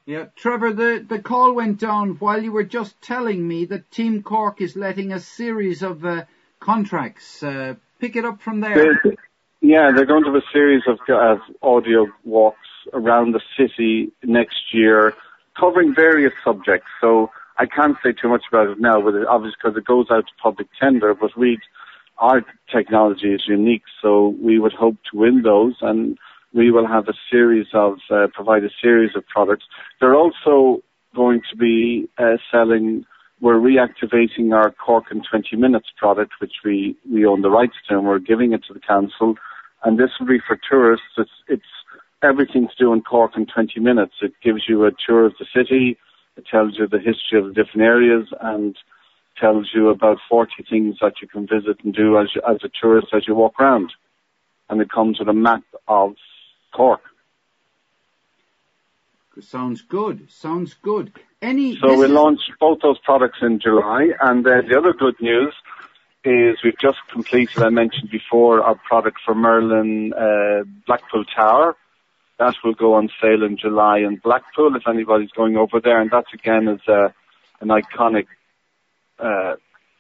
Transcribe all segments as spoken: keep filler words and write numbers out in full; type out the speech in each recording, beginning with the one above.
Yeah, Trevor, the, the call went down while you were just telling me that Team Cork is letting a series of uh, contracts. Uh, pick it up from there. They, yeah, they're going to have a series of uh, audio walks around the city next year, covering various subjects. So I can't say too much about it now, but it, obviously because it goes out to public tender. But we, our technology is unique, so we would hope to win those, and we will have a series of, uh, provide a series of products. They're also going to be uh, selling, we're reactivating our Cork in twenty minutes product, which we, we own the rights to, and we're giving it to the council. And this will be for tourists. It's, it's everything to do in Cork in twenty minutes. It gives you a tour of the city, it tells you the history of the different areas, and tells you about forty things that you can visit and do as, you, as a tourist as you walk around. And it comes with a map of Cork. Sounds good. Sounds good. Any? So we is... launched both those products in July, and uh, the other good news is we've just completed, I mentioned before, our product for Merlin uh, Blackpool Tower. That will go on sale in July in Blackpool if anybody's going over there, and that again is uh, an iconic uh,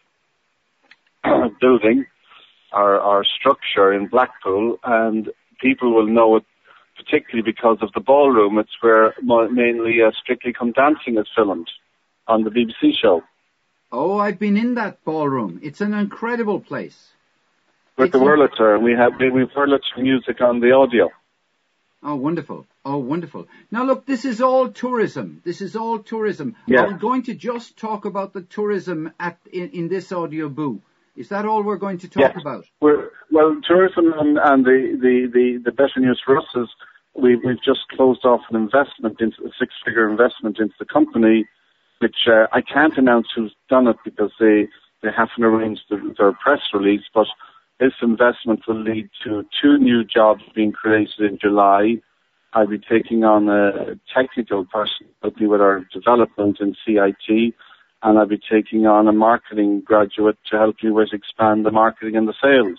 building, our, our structure in Blackpool, and people will know it particularly because of the ballroom. It's where mainly uh, Strictly Come Dancing is filmed on the B B C show. Oh, I've been in that ballroom. It's an incredible place. With it's the Wurlitzer, and we have we've Wurlitzer music on the audio. Oh, wonderful. Oh, wonderful. Now, look, this is all tourism. This is all tourism. Yeah. Are we going to just talk about the tourism at in, in this audio boo? Is that all we're going to talk yeah. about? We're, well, tourism and, and the, the, the, the better news for us is we, we've just closed off an investment, into a six-figure investment into the company, which uh, I can't announce who's done it because they, they haven't arranged the, their press release, but this investment will lead to two new jobs being created in July. I'll be taking on a technical person helping with our development in C I T, and I'll be taking on a marketing graduate to help me with expand the marketing and the sales.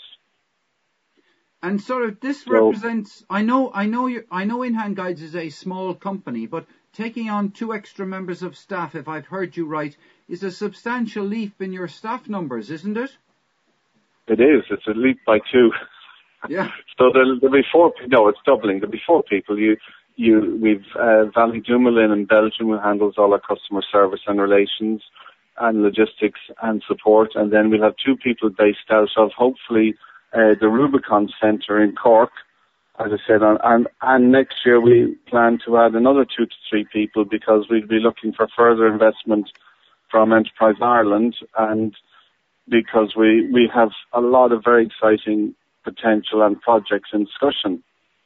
And sort of this so, represents, I know, I know, you, I know In Hand Guides is a small company, but taking on two extra members of staff, if I've heard you right, is a substantial leap in your staff numbers, isn't it? It is. It's a leap by two. Yeah. So there'll, there'll be four. No, it's doubling. There'll be four people. You, you, we've uh, Valley Dumoulin in Belgium, who handles all our customer service and relations, and logistics and support, and then we'll have two people based out of hopefully uh, the Rubicon Centre in Cork, as I said, on, and and next year we plan to add another two to three people because we'll be looking for further investment from Enterprise Ireland, and because we, we have a lot of very exciting potential and projects in discussion.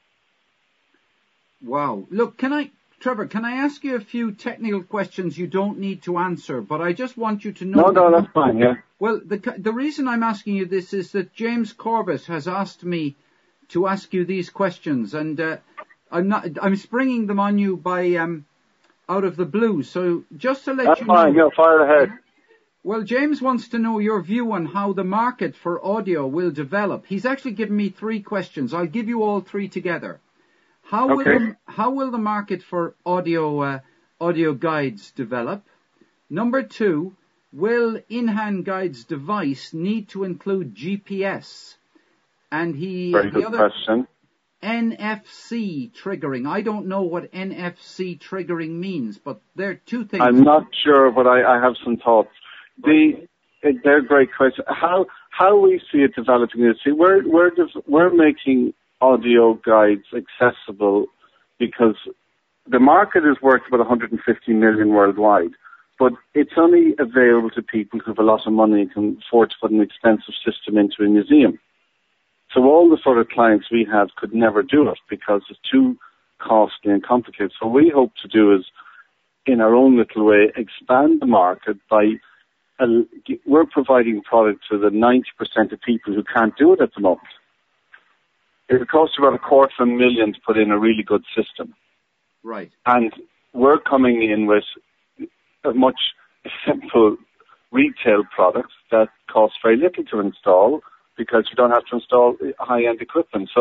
Wow. Look, can I, Trevor, can I ask you a few technical questions you don't need to answer, but I just want you to know... No, no, that, that's fine, yeah. Well, the the reason I'm asking you this is that James Corbett has asked me to ask you these questions, and uh, I'm not, I'm springing them on you by, um, out of the blue, so just to let that's you fine, know... yeah, fire ahead. Well, James wants to know your view on how the market for audio will develop. He's actually given me three questions. I'll give you all three together. How will okay. the, how will the market for audio uh, audio guides develop? Number two, will In Hand Guides device need to include G P S? And he very the good other, question. N F C triggering. I don't know what N F C triggering means, but there are two things. I'm not sure, but I, I have some thoughts. The, they're great questions. How how we see it developing is, see, we're we're just, we're making audio guides accessible because the market is worth about one hundred fifty million worldwide, but it's only available to people who have a lot of money and can afford to put an expensive system into a museum. So all the sort of clients we have could never do it because it's too costly and complicated. So what we hope to do is, in our own little way, expand the market by Uh, we're providing product to the ninety percent of people who can't do it at the moment. It costs about a quarter of a million to put in a really good system. Right. And we're coming in with a much simple retail product that costs very little to install because you don't have to install high-end equipment. So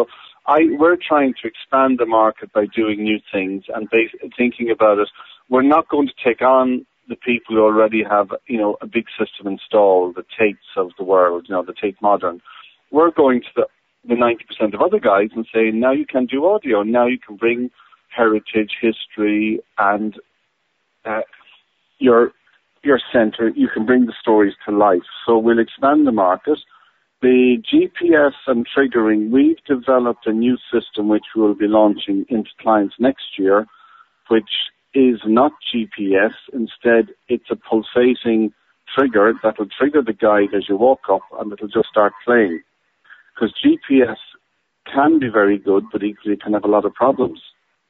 I, we're trying to expand the market by doing new things and bas- thinking about it. We're not going to take on the people who already have, you know, a big system installed, the Tates of the world, you know, the Tate Modern. We're going to the, the ninety percent of other guys and saying, now you can do audio. Now you can bring heritage, history, and uh, your your centre. You can bring the stories to life. So we'll expand the market. The G P S and triggering, we've developed a new system which we'll be launching into clients next year, which is not G P S. Instead, it's a pulsating trigger that will trigger the guide as you walk up, and it'll just start playing. Because G P S can be very good, but equally can have a lot of problems.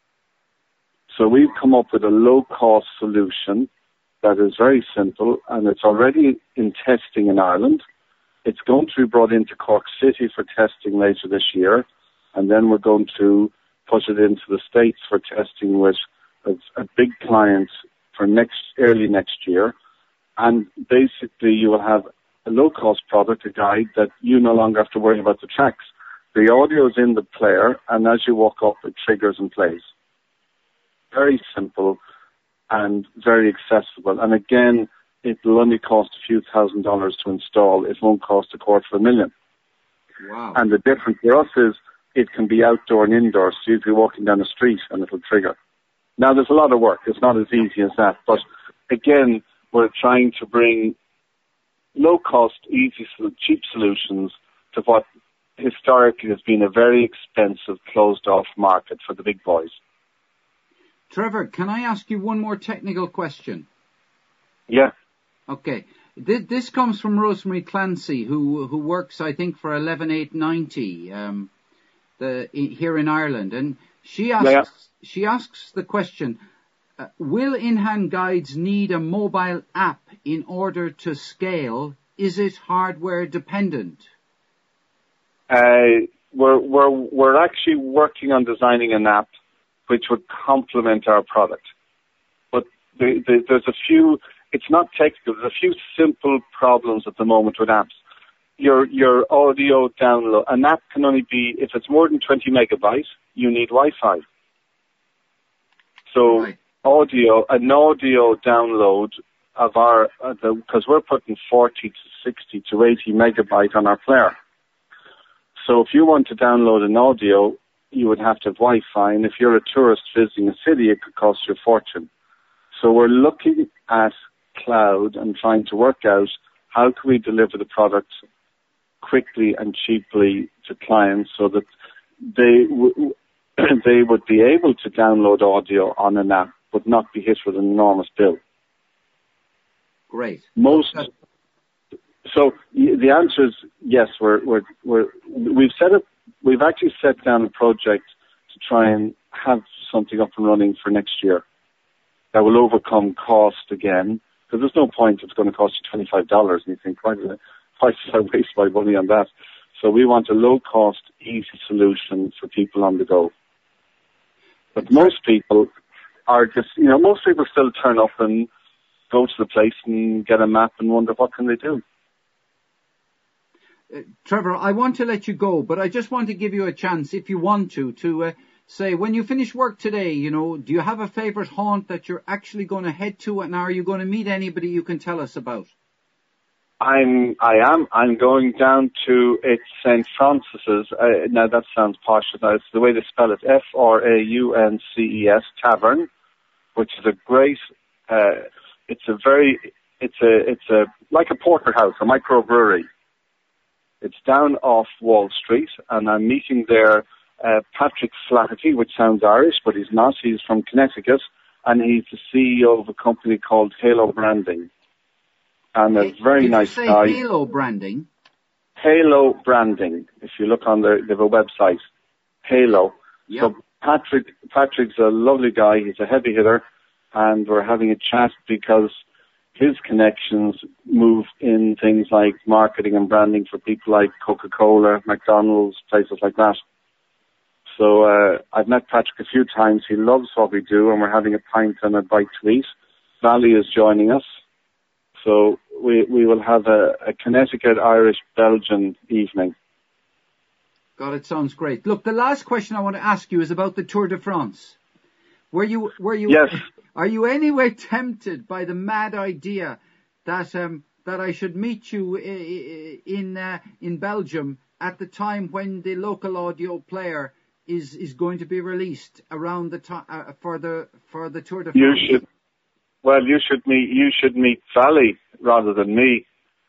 So we've come up with a low-cost solution that is very simple, and it's already in testing in Ireland. It's going to be brought into Cork City for testing later this year, and then we're going to push it into the States for testing with a, a big client for next early next year. And basically you will have a low-cost product, a guide that you no longer have to worry about the tracks. The audio is in the player, and as you walk up, it triggers and plays. Very simple and very accessible. And again, it will only cost a few thousand dollars to install. It won't cost a quarter of a million. Wow. And the difference for us is it can be outdoor and indoor. So you'll be walking down the street and it'll trigger. Now, there's a lot of work. It's not as easy as that. But again, we're trying to bring low-cost, easy, cheap solutions to what historically has been a very expensive, closed-off market for the big boys. Trevor, can I ask you one more technical question? Yeah. Okay. This comes from Rosemary Clancy, who who works, I think, for eleven eight ninety um, the, here in Ireland. And she asks, yeah. she asks the question, uh, will in-hand guides need a mobile app in order to scale? Is it hardware dependent? Uh, we're, we're, we're actually working on designing an app which would complement our product. But the, the, there's a few, it's not technical, there's a few simple problems at the moment with apps. Your, your audio download, an app can only be, if it's more than twenty megabytes, you need Wi-Fi. So right. audio, an audio download of our, because uh, we're putting forty to sixty to eighty megabyte on our player. So if you want to download an audio, you would have to have Wi-Fi, and if you're a tourist visiting a city, it could cost you a fortune. So we're looking at cloud and trying to work out how can we deliver the product quickly and cheaply to clients so that they w- they would be able to download audio on an app but not be hit with an enormous bill. Great. Most. So the answer is yes. We're we're we're we've set up. We've actually set down a project to try and have something up and running for next year that will overcome cost again, because there's no point if it's going to cost you twenty-five dollars and you think, why did I, why did I waste my money on that? So we want a low-cost, easy solution for people on the go. But most people are just, you know, most people still turn up and go to the place and get a map and wonder what can they do. Uh, Trevor, I want to let you go, but I just want to give you a chance, if you want to, to uh, say, when you finish work today, you know, do you have a favourite haunt that you're actually going to head to, and are you going to meet anybody you can tell us about? I'm, I am, I'm going down to, it's Saint Francis's, uh, now that sounds posh, now it's the way they spell it, F R A U N C E S, Tavern, which is a great, uh, it's a very, it's a, it's a, like a porterhouse, a microbrewery. It's down off Wall Street, and I'm meeting there uh, Patrick Flaherty, which sounds Irish, but he's not. He's from Connecticut, and he's the C E O of a company called Halo Branding. And a Hey, very did nice you say guy. Halo Branding? Halo Branding. If you look on their, they have a website, Halo. Yep. So Patrick, Patrick's a lovely guy. He's a heavy hitter, and we're having a chat because his connections move in things like marketing and branding for people like Coca-Cola, McDonald's, places like that. So uh, I've met Patrick a few times. He loves what we do, and we're having a pint and a bite to eat. Valley is joining us. So we we will have a, a Connecticut, Irish, Belgian evening. God, it sounds great. Look, the last question I want to ask you is about the Tour de France. Were you, were you, Yes. Are you anyway tempted by the mad idea that um, that I should meet you in uh, in Belgium at the time when the local audio player is is going to be released around the time uh, for the for the Tour de France? You should. Well, you should meet you should meet Sally rather than me.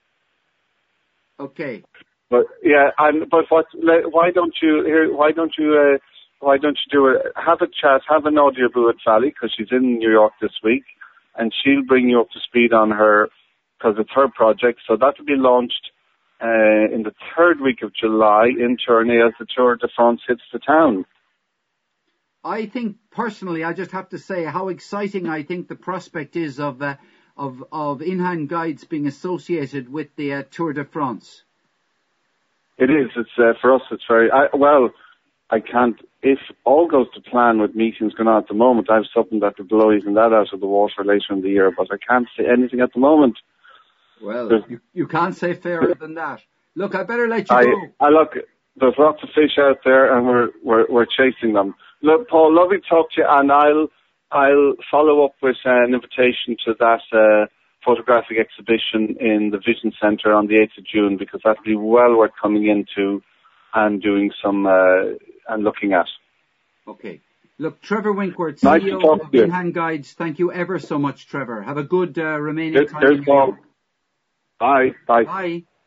Okay. But yeah, and but what? Why don't you here? Why don't you? Uh, why don't you do it? Have a chat, have an audio boo with Sally because she's in New York this week, and she'll bring you up to speed on her because it's her project. So that will be launched uh, in the third week of July in Tournai as the Tour de France hits the town. I think personally, I just have to say how exciting I think the prospect is of uh, of of in-hand guides being associated with the uh, Tour de France. It is. It's uh, for us. It's very I, well. I can't. If all goes to plan with meetings going on at the moment, I have something that could blow even that out of the water later in the year. But I can't say anything at the moment. Well, you, you can't say fairer than that. Look, I better let you I, go. I look. There's lots of fish out there, and we're we're we're chasing them. Look, Paul, lovely to talk to you, and I'll I'll follow up with uh, an invitation to that uh, photographic exhibition in the Vision Centre on the eighth of June because that'll be well worth coming into and doing some uh, and looking at. Okay. Look, Trevor Winkworth, nice C E O to talk of to you. In-Hand Guides. Thank you ever so much, Trevor. Have a good uh, remaining Cheers, time. in New Paul. York. Bye. Bye. Bye.